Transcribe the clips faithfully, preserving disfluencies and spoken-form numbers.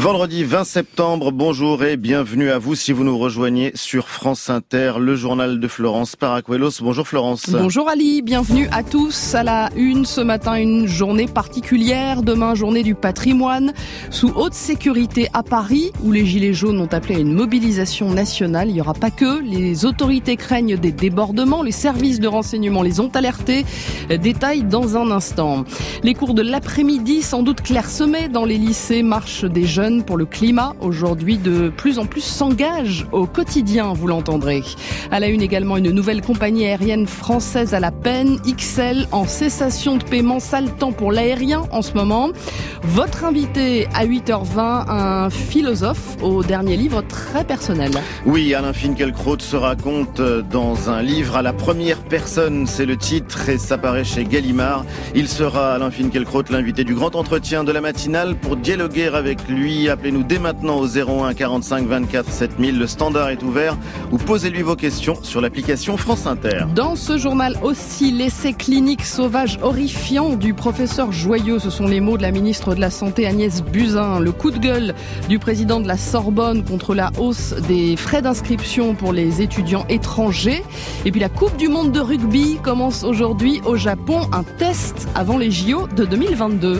Vendredi vingt septembre, bonjour et bienvenue à vous si vous nous rejoignez sur France Inter, le journal de Florence Paracuelos. Bonjour Florence. Bonjour Ali, bienvenue à tous. À la une ce matin, une journée particulière. Demain, journée du patrimoine. Sous haute sécurité à Paris, où les Gilets jaunes ont appelé à une mobilisation nationale. Il n'y aura pas que. Les autorités craignent des débordements. Les services de renseignement les ont alertés. Détails dans un instant. Les cours de l'après-midi, sans doute clairsemés dans les lycées. Marche des jeunes pour le climat, aujourd'hui de plus en plus s'engagent au quotidien, vous l'entendrez. À la une également, une nouvelle compagnie aérienne française à la peine, X L en cessation de paiement, sale temps pour l'aérien en ce moment. Votre invité à huit heures vingt, un philosophe au dernier livre très personnel. Oui, Alain Finkielkraut se raconte dans un livre à la première personne, c'est le titre et ça paraît chez Gallimard. Il sera, Alain Finkielkraut, l'invité du grand entretien de la matinale. Pour dialoguer avec lui, appelez-nous dès maintenant au zéro un quarante-cinq vingt-quatre sept mille. Le standard est ouvert ou posez-lui vos questions sur l'application France Inter. Dans ce journal aussi, l'essai clinique sauvage horrifiant du professeur Joyeux. Ce sont les mots de la ministre de la Santé Agnès Buzyn. Le coup de gueule du président de la Sorbonne contre la hausse des frais d'inscription pour les étudiants étrangers. Et puis la Coupe du Monde de rugby commence aujourd'hui au Japon. Un test avant les J O de deux mille vingt-deux.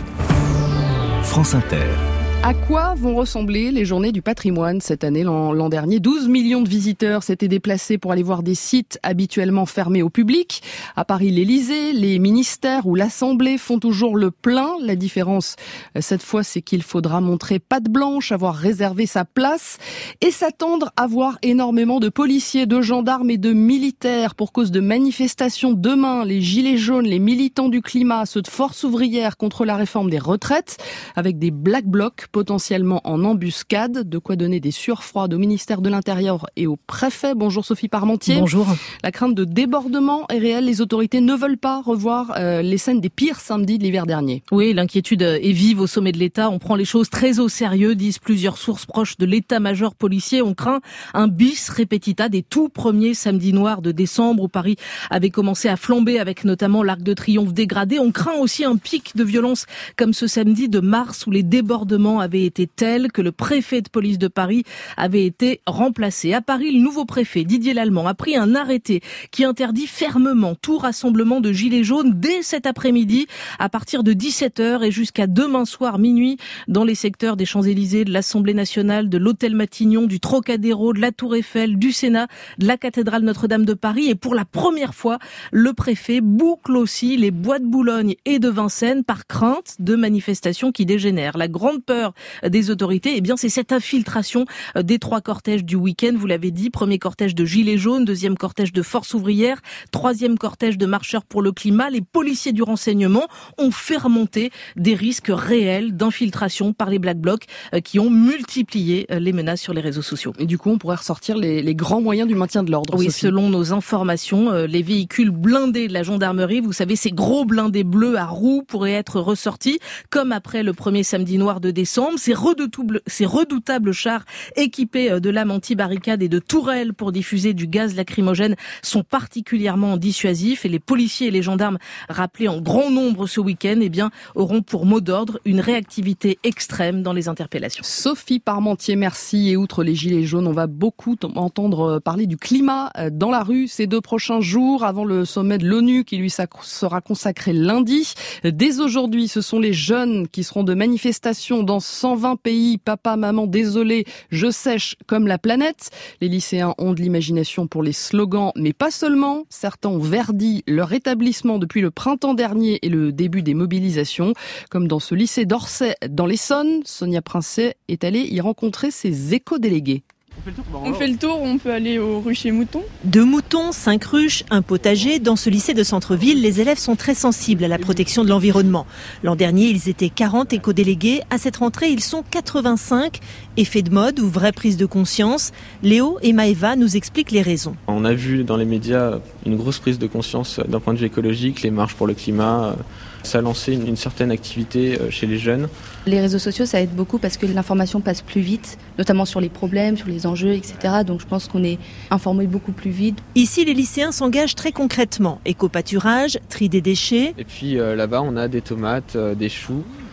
France Inter. À quoi vont ressembler les journées du patrimoine cette année? L'an, l'an dernier, douze millions de visiteurs s'étaient déplacés pour aller voir des sites habituellement fermés au public. À Paris, l'Élysée, les ministères ou l'Assemblée font toujours le plein. La différence, cette fois, c'est qu'il faudra montrer patte blanche, avoir réservé sa place et s'attendre à voir énormément de policiers, de gendarmes et de militaires pour cause de manifestations demain. Les gilets jaunes, les militants du climat, ceux de Force ouvrière contre la réforme des retraites, avec des black blocs potentiellement en embuscade, de quoi donner des sursfroides au ministère de l'Intérieur et au préfet. Bonjour Sophie Parmentier. Bonjour. La crainte de débordement est réelle, les autorités ne veulent pas revoir euh, les scènes des pires samedis de l'hiver dernier. Oui, l'inquiétude est vive au sommet de l'État, on prend les choses très au sérieux, disent plusieurs sources proches de l'état-major policier. On craint un bis repetita des tout premiers samedis noirs de décembre où Paris avait commencé à flamber avec notamment l'Arc de Triomphe dégradé. On craint aussi un pic de violence comme ce samedi de mars où les débordements avait été tel que le préfet de police de Paris avait été remplacé. À Paris, le nouveau préfet, Didier Lallement, a pris un arrêté qui interdit fermement tout rassemblement de gilets jaunes dès cet après-midi à partir de dix-sept heures et jusqu'à demain soir minuit dans les secteurs des Champs-Élysées, de l'Assemblée nationale, de l'Hôtel Matignon, du Trocadéro, de la Tour Eiffel, du Sénat, de la cathédrale Notre-Dame de Paris. Et pour la première fois, le préfet boucle aussi les bois de Boulogne et de Vincennes par crainte de manifestations qui dégénèrent. La grande peur des autorités, eh bien, c'est cette infiltration des trois cortèges du week-end. Vous l'avez dit, premier cortège de Gilets jaunes, deuxième cortège de Force ouvrière, troisième cortège de marcheurs pour le climat. Les policiers du renseignement ont fait remonter des risques réels d'infiltration par les Black Blocs qui ont multiplié les menaces sur les réseaux sociaux. Et du coup, on pourrait ressortir les, les grands moyens du maintien de l'ordre. Oui, Sophie. Selon nos informations, les véhicules blindés de la gendarmerie, vous savez, ces gros blindés bleus à roues pourraient être ressortis, comme après le premier samedi noir de décembre. Ces redoutables, ces redoutables chars équipés de lames anti-barricades et de tourelles pour diffuser du gaz lacrymogène sont particulièrement dissuasifs et les policiers et les gendarmes rappelés en grand nombre ce week-end eh bien, auront pour mot d'ordre une réactivité extrême dans les interpellations. Sophie Parmentier, merci. Et outre les gilets jaunes, on va beaucoup entendre parler du climat dans la rue ces deux prochains jours avant le sommet de l'ONU qui lui sera consacré lundi. Dès aujourd'hui, ce sont les jeunes qui seront de manifestation dans cent vingt pays. Papa, maman, désolé, je sèche comme la planète. Les lycéens ont de l'imagination pour les slogans, mais pas seulement. Certains ont verdi leur établissement depuis le printemps dernier et le début des mobilisations. Comme dans ce lycée d'Orsay, dans l'Essonne, Sonia Princet est allée y rencontrer ses éco-délégués. On fait le tour, on fait le tour, on peut aller au rucher mouton. Deux moutons, cinq ruches, un potager. Dans ce lycée de centre-ville, les élèves sont très sensibles à la protection de l'environnement. L'an dernier, ils étaient quarante éco-délégués. À cette rentrée, ils sont quatre-vingt-cinq. Effet de mode ou vraie prise de conscience? Léo et Maëva nous expliquent les raisons. On a vu dans les médias une grosse prise de conscience d'un point de vue écologique, les marches pour le climat. Ça a lancé une, une certaine activité chez les jeunes. Les réseaux sociaux, ça aide beaucoup parce que l'information passe plus vite, notamment sur les problèmes, sur les enjeux, et cetera. Donc je pense qu'on est informé beaucoup plus vite. Ici, les lycéens s'engagent très concrètement. Éco-pâturage, tri des déchets. Et puis euh, là-bas, on a des tomates, euh, des choux.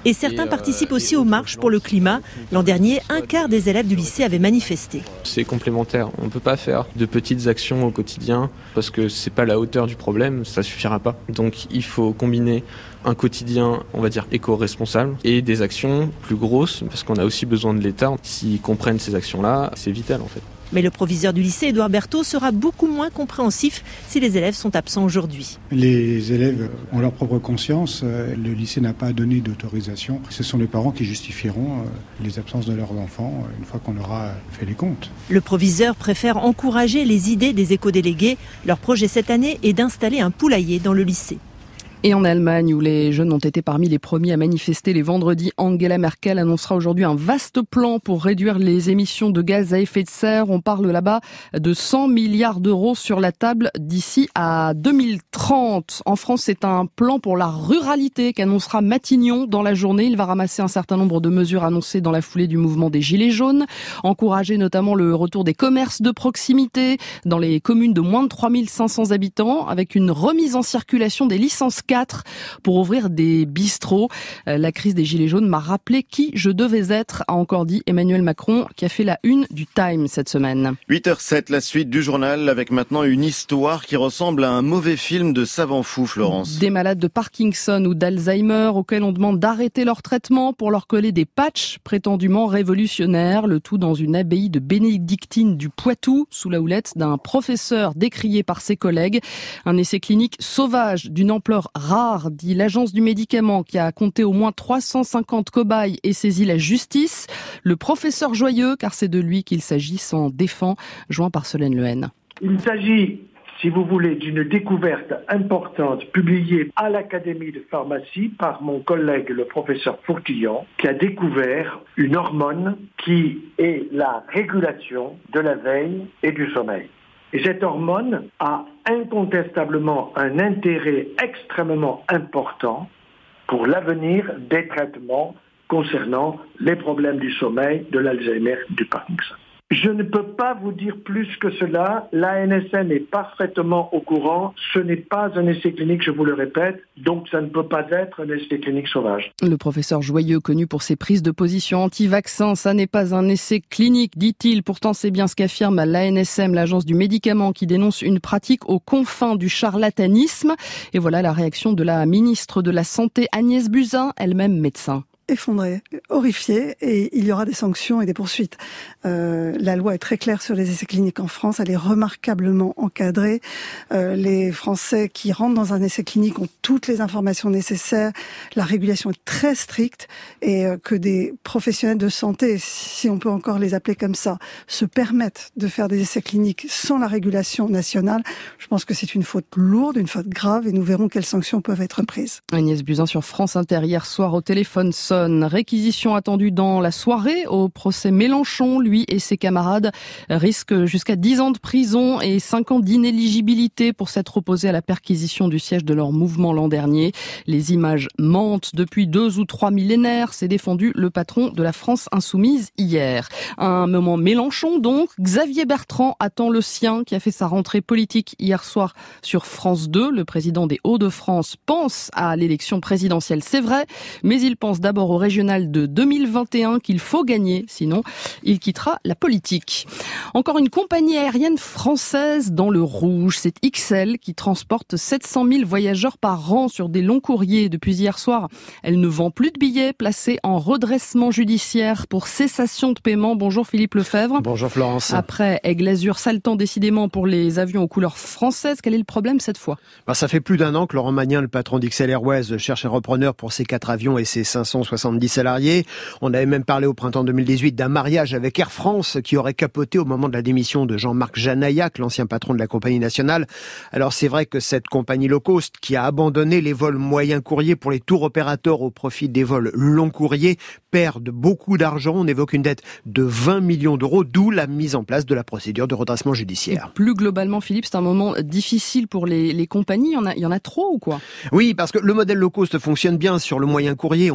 Et certains participent aussi aux marches pour le climat. L'an dernier, un quart des élèves du lycée avaient manifesté. C'est complémentaire. On ne peut pas faire de petites actions au quotidien parce que c'est pas la hauteur du problème, ça suffira pas. Donc il faut combiner un quotidien, on va dire, éco-responsable et des actions plus grosses parce qu'on a aussi besoin de l'État. S'ils comprennent ces actions-là, c'est vital en fait. Mais le proviseur du lycée, Édouard Berthaud, sera beaucoup moins compréhensif si les élèves sont absents aujourd'hui. Les élèves ont leur propre conscience. Le lycée n'a pas donné d'autorisation. Ce sont les parents qui justifieront les absences de leurs enfants une fois qu'on aura fait les comptes. Le proviseur préfère encourager les idées des éco-délégués. Leur projet cette année est d'installer un poulailler dans le lycée. Et en Allemagne, où les jeunes ont été parmi les premiers à manifester les vendredis, Angela Merkel annoncera aujourd'hui un vaste plan pour réduire les émissions de gaz à effet de serre. On parle là-bas de cent milliards d'euros sur la table d'ici à deux mille trente. En France, c'est un plan pour la ruralité qu'annoncera Matignon dans la journée. Il va ramasser un certain nombre de mesures annoncées dans la foulée du mouvement des Gilets jaunes, encourager notamment le retour des commerces de proximité dans les communes de moins de trois mille cinq cents habitants, avec une remise en circulation des licences quatre pour ouvrir des bistrots. La crise des Gilets jaunes m'a rappelé qui je devais être, a encore dit Emmanuel Macron, qui a fait la une du Time cette semaine. huit heures zéro sept, la suite du journal avec maintenant une histoire qui ressemble à un mauvais film de savant fou, Florence. Des malades de Parkinson ou d'Alzheimer auxquels on demande d'arrêter leur traitement pour leur coller des patchs prétendument révolutionnaires, le tout dans une abbaye de bénédictines du Poitou, sous la houlette d'un professeur décrié par ses collègues. Un essai clinique sauvage d'une ampleur rare, dit l'agence du médicament qui a compté au moins trois cent cinquante cobayes et saisi la justice. Le professeur joyeux, car c'est de lui qu'il s'agit, s'en défend, joint par Solène Lehen. Il s'agit, si vous voulez, d'une découverte importante publiée à l'Académie de pharmacie par mon collègue le professeur Fourtillon, qui a découvert une hormone qui est la régulation de la veille et du sommeil. Et cette hormone a incontestablement un intérêt extrêmement important pour l'avenir des traitements concernant les problèmes du sommeil, de l'Alzheimer, du Parkinson. Je ne peux pas vous dire plus que cela. L'A N S M est parfaitement au courant. Ce n'est pas un essai clinique, je vous le répète, donc ça ne peut pas être un essai clinique sauvage. Le professeur Joyeux, connu pour ses prises de position anti-vaccin, ça n'est pas un essai clinique, dit-il. Pourtant, c'est bien ce qu'affirme l'A N S M, l'agence du médicament, qui dénonce une pratique aux confins du charlatanisme. Et voilà la réaction de la ministre de la Santé, Agnès Buzyn, elle-même médecin. Effondré, horrifié, et il y aura des sanctions et des poursuites. Euh, la loi est très claire sur les essais cliniques en France, elle est remarquablement encadrée. Euh, les Français qui rentrent dans un essai clinique ont toutes les informations nécessaires. La régulation est très stricte, et euh, que des professionnels de santé, si on peut encore les appeler comme ça, se permettent de faire des essais cliniques sans la régulation nationale, je pense que c'est une faute lourde, une faute grave, et nous verrons quelles sanctions peuvent être prises. Agnès Buzyn sur France Inter hier soir au téléphone. Réquisition attendue dans la soirée au procès Mélenchon. Lui et ses camarades risquent jusqu'à dix ans de prison et cinq ans d'inéligibilité pour s'être opposés à la perquisition du siège de leur mouvement l'an dernier. Les images mentent depuis deux ou trois millénaires, s'est défendu le patron de la France Insoumise hier. Un moment Mélenchon donc. Xavier Bertrand attend le sien qui a fait sa rentrée politique hier soir sur France deux. Le président des Hauts-de-France pense à l'élection présidentielle, c'est vrai, mais il pense d'abord au régional de deux mille vingt et un qu'il faut gagner, sinon il quittera la politique. Encore une compagnie aérienne française dans le rouge, c'est X L qui transporte sept cent mille voyageurs par an sur des longs courriers. Depuis hier soir, elle ne vend plus de billets, placée en redressement judiciaire pour cessation de paiement. Bonjour Philippe Lefebvre. Bonjour Florence. Après Aigle Azur, saltant décidément pour les avions aux couleurs françaises, quel est le problème cette fois ? Bah, ça fait plus d'un an que Laurent Magnin, le patron d'X L Airways, cherche un repreneur pour ses quatre avions et ses cinq cent soixante-dix salariés. On avait même parlé au printemps deux mille dix-huit d'un mariage avec Air France qui aurait capoté au moment de la démission de Jean-Marc Janaillac, l'ancien patron de la compagnie nationale. Alors c'est vrai que cette compagnie low cost qui a abandonné les vols moyens courriers pour les tours opérateurs au profit des vols long courriers perd beaucoup d'argent. On évoque une dette de vingt millions d'euros, d'où la mise en place de la procédure de redressement judiciaire. Et plus globalement, Philippe, c'est un moment difficile pour les, les compagnies. Il y en a, il y en a trop ou quoi ? Oui, parce que le modèle low cost fonctionne bien sur le moyen courrier. On voit le succès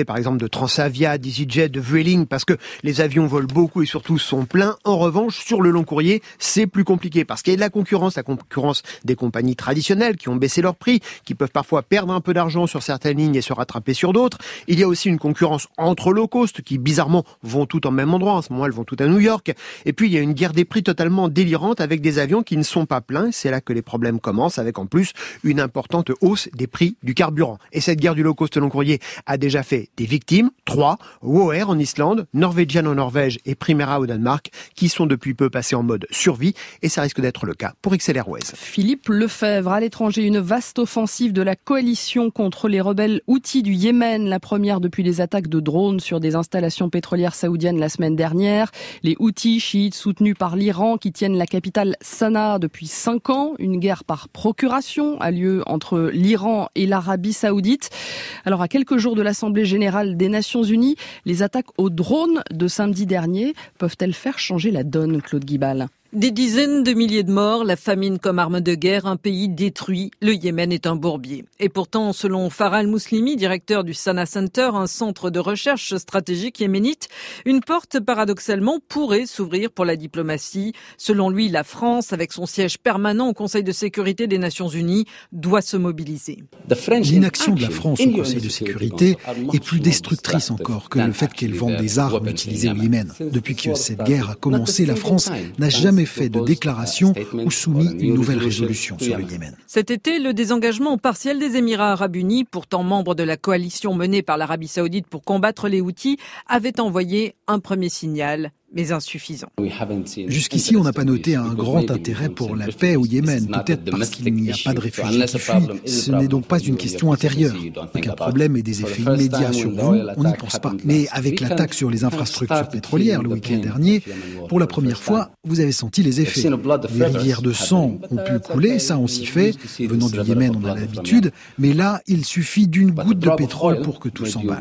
par exemple de Transavia, d'EasyJet, de Vueling, parce que les avions volent beaucoup et surtout sont pleins. En revanche, sur le long courrier, c'est plus compliqué parce qu'il y a de la concurrence, la concurrence des compagnies traditionnelles qui ont baissé leur prix, qui peuvent parfois perdre un peu d'argent sur certaines lignes et se rattraper sur d'autres. Il y a aussi une concurrence entre low cost qui bizarrement vont toutes en même endroit. En ce moment, elles vont toutes à New York. Et puis, il y a une guerre des prix totalement délirante avec des avions qui ne sont pas pleins. C'est là que les problèmes commencent, avec en plus une importante hausse des prix du carburant. Et cette guerre du low cost long courrier a déjà fait des victimes. Trois, WOW Air en Islande, Norwegian en Norvège et Primera au Danemark, qui sont depuis peu passés en mode survie. Et ça risque d'être le cas pour X L Airways. Philippe Lefebvre, à l'étranger, une vaste offensive de la coalition contre les rebelles Houthis du Yémen. La première depuis les attaques de drones sur des installations pétrolières saoudiennes la semaine dernière. Les Houthis, chiites soutenus par l'Iran, qui tiennent la capitale Sanaa depuis cinq ans. Une guerre par procuration a lieu entre l'Iran et l'Arabie saoudite. Alors, à quelques jours de l'Assemblée générale des Nations unies, les attaques aux drones de samedi dernier peuvent-elles faire changer la donne, Claude Guibal ? Des dizaines de milliers de morts, la famine comme arme de guerre, un pays détruit. Le Yémen est un bourbier. Et pourtant, selon Farah Al-Muslimi, directeur du Sana Center, un centre de recherche stratégique yéménite, une porte paradoxalement pourrait s'ouvrir pour la diplomatie. Selon lui, la France, avec son siège permanent au Conseil de sécurité des Nations Unies, doit se mobiliser. L'inaction de la France au Conseil de sécurité est plus destructrice encore que le fait qu'elle vende des armes utilisées au Yémen. Depuis que cette guerre a commencé, la France n'a jamais fait de déclaration ou soumis une nouvelle résolution sur le Yémen. Cet été, le désengagement partiel des Émirats arabes unis, pourtant membre de la coalition menée par l'Arabie saoudite pour combattre les Houthis, avait envoyé un premier signal, mais insuffisant. Jusqu'ici, on n'a pas noté un grand intérêt pour la paix au Yémen, peut-être parce qu'il n'y a pas de réfugiés qui fuient. Ce n'est donc pas une question intérieure. Donc un problème et des effets immédiats sur vous, on n'y pense pas. Mais avec l'attaque sur les infrastructures pétrolières le week-end dernier, pour la première fois, vous avez senti les effets. Les rivières de sang ont pu couler, ça on s'y fait. Venant du Yémen, on a l'habitude. Mais là, il suffit d'une goutte de pétrole pour que tout s'emballe.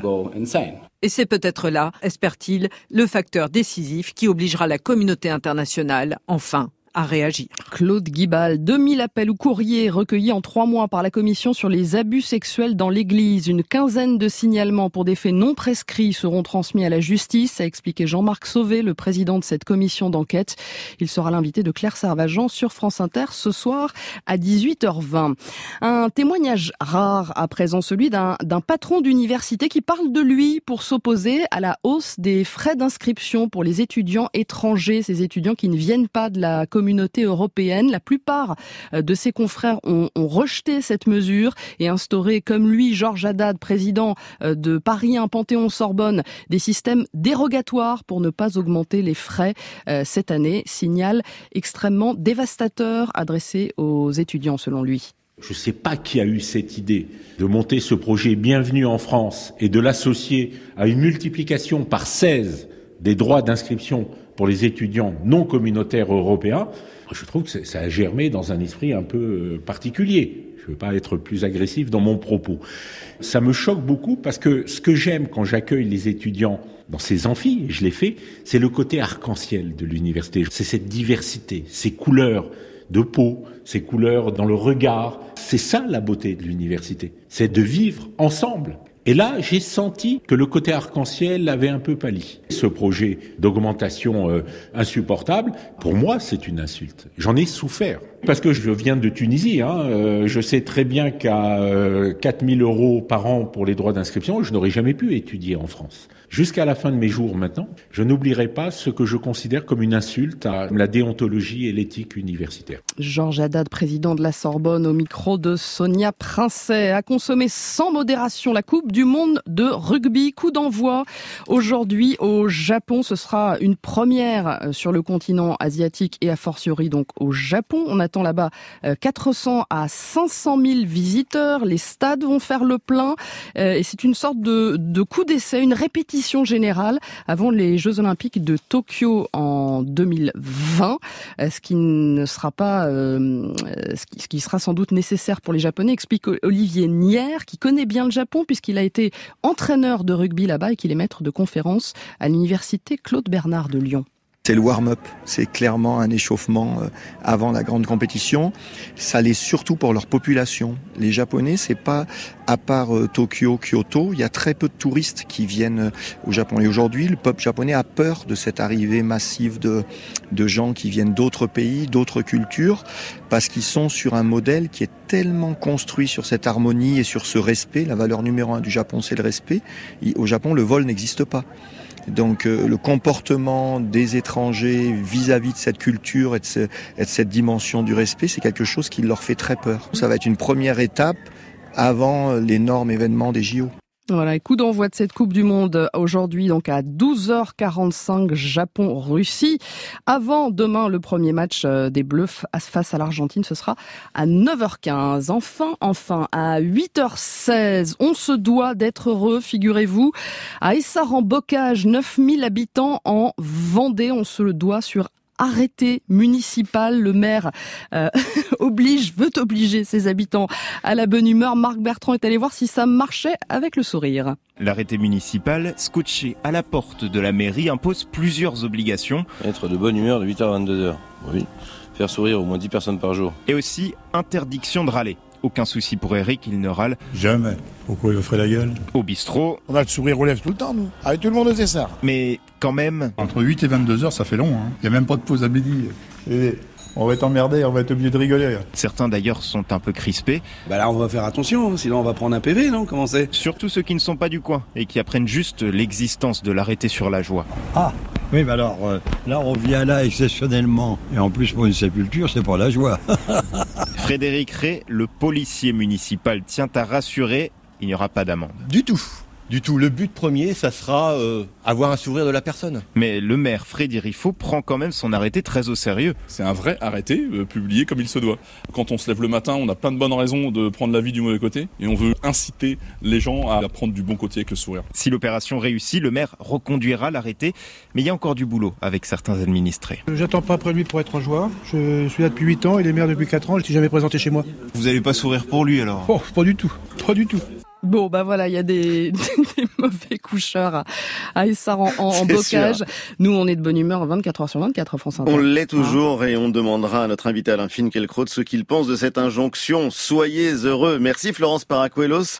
Et c'est peut-être là, espère-t-il, le facteur décisif qui obligera la communauté internationale, enfin, à réagir. Claude Guibal, deux mille appels ou courriers recueillis en trois mois par la Commission sur les abus sexuels dans l'Église. Une quinzaine de signalements pour des faits non prescrits seront transmis à la justice, a expliqué Jean-Marc Sauvé, le président de cette commission d'enquête. Il sera l'invité de Claire Sarvajan sur France Inter ce soir à dix-huit heures vingt. Un témoignage rare à présent, celui d'un, d'un patron d'université qui parle de lui pour s'opposer à la hausse des frais d'inscription pour les étudiants étrangers, ces étudiants qui ne viennent pas de la communauté communauté européenne. La plupart de ses confrères ont, ont rejeté cette mesure et instauré, comme lui, Georges Haddad, président de Paris un Panthéon-Sorbonne, des systèmes dérogatoires pour ne pas augmenter les frais cette année. Signal extrêmement dévastateur adressé aux étudiants, selon lui. Je ne sais pas qui a eu cette idée de monter ce projet Bienvenue en France et de l'associer à une multiplication par seize des droits d'inscription pour les étudiants non communautaires européens. Je trouve que ça a germé dans un esprit un peu particulier. Je ne veux pas être plus agressif dans mon propos. Ça me choque beaucoup parce que ce que j'aime quand j'accueille les étudiants dans ces amphis, et je l'ai fait, c'est le côté arc-en-ciel de l'université. C'est cette diversité, ces couleurs de peau, ces couleurs dans le regard. C'est ça la beauté de l'université. C'est de vivre ensemble. Et là, j'ai senti que le côté arc-en-ciel avait un peu pâli. Ce projet d'augmentation euh, insupportable, pour moi, c'est une insulte. J'en ai souffert. Parce que je viens de Tunisie, hein, euh, je sais très bien qu'à euh, quatre mille euros par an pour les droits d'inscription, je n'aurais jamais pu étudier en France. Jusqu'à la fin de mes jours maintenant, je n'oublierai pas ce que je considère comme une insulte à la déontologie et l'éthique universitaire. Georges Haddad, président de la Sorbonne, au micro de Sonia Princet, a consommé sans modération la Coupe du monde de rugby. Coup d'envoi aujourd'hui au Japon. Ce sera une première sur le continent asiatique et a fortiori donc au Japon. On attend là-bas quatre cents à cinq cent mille visiteurs. Les stades vont faire le plein et c'est une sorte de, de coup d'essai, une répétition générale avant les Jeux Olympiques de Tokyo en deux mille vingt, ce qui ne sera pas, euh, ce, qui, ce qui sera sans doute nécessaire pour les Japonais, explique Olivier Nier, qui connaît bien le Japon puisqu'il a été entraîneur de rugby là-bas et qu'il est maître de conférences à l'université Claude Bernard de Lyon. C'est le warm-up, c'est clairement un échauffement avant la grande compétition. Ça l'est surtout pour leur population. Les Japonais, c'est pas, à part Tokyo, Kyoto, il y a très peu de touristes qui viennent au Japon. Et aujourd'hui, le peuple japonais a peur de cette arrivée massive de, de gens qui viennent d'autres pays, d'autres cultures, parce qu'ils sont sur un modèle qui est tellement construit sur cette harmonie et sur ce respect. La valeur numéro un du Japon, c'est le respect. Au Japon, le vol n'existe pas. Donc euh, le comportement des étrangers vis-à-vis de cette culture et de, ce, et de cette dimension du respect, c'est quelque chose qui leur fait très peur. Ça va être une première étape avant l'énorme événement des J O. Voilà, coup d'envoi de cette Coupe du Monde aujourd'hui, donc à douze heures quarante-cinq, Japon-Russie. Avant demain, le premier match des Bleus face à l'Argentine, ce sera à neuf heures quinze. Enfin, enfin, à huit heures seize, on se doit d'être heureux, figurez-vous. À Essaran-Bocage, neuf mille habitants en Vendée, on se le doit sur arrêté municipal. Le maire euh, oblige, veut obliger ses habitants à la bonne humeur. Marc Bertrand est allé voir si ça marchait avec le sourire. L'arrêté municipal, scotché à la porte de la mairie, impose plusieurs obligations. Être de bonne humeur de huit heures à vingt-deux heures, oui. Faire sourire au moins dix personnes par jour. Et aussi interdiction de râler. Aucun souci pour Eric, il ne râle jamais. Pourquoi il ferait la gueule? Au bistrot. On a le sourire aux lèvres tout le temps, nous. Avec tout le monde, c'est ça. Mais quand même... Entre huit et vingt-deux heures, ça fait long. Il hein. n'y a même pas de pause à midi. Et on va être emmerdé, on va être obligé de rigoler. Certains d'ailleurs sont un peu crispés. Bah là, on va faire attention, sinon on va prendre un P V, non? Comment c'est? Surtout ceux qui ne sont pas du coin et qui apprennent juste l'existence de l'arrêté sur la joie. Ah oui, mais alors, euh, là, on vient là exceptionnellement. Et en plus, pour une sépulture, c'est pour la joie. Frédéric Ray, le policier municipal, tient à rassurer, il n'y aura pas d'amende. Du tout. Du tout. Le but premier, ça sera euh, avoir un sourire de la personne. Mais le maire Frédéric Riffaut prend quand même son arrêté très au sérieux. C'est un vrai arrêté euh, publié comme il se doit. Quand on se lève le matin, on a plein de bonnes raisons de prendre la vie du mauvais côté et on veut inciter les gens à prendre du bon côté avec le sourire. Si l'opération réussit, le maire reconduira l'arrêté, mais il y a encore du boulot avec certains administrés. J'attends pas après lui pour être en joie. Je suis là depuis huit ans, il est maire depuis quatre ans, je ne suis jamais présenté chez moi. Vous n'allez pas sourire pour lui alors? Oh, pas du tout, pas du tout. Bon, bah voilà, il y a des, des mauvais coucheurs à, à Essaran en, en Bocage. Sûr. Nous, on est de bonne humeur vingt-quatre heures sur vingt-quatre, France Inter. On l'est toujours ah. Et on demandera à notre invité Alain Finkielkraut ce qu'il pense de cette injonction. Soyez heureux. Merci Florence Paracuelos.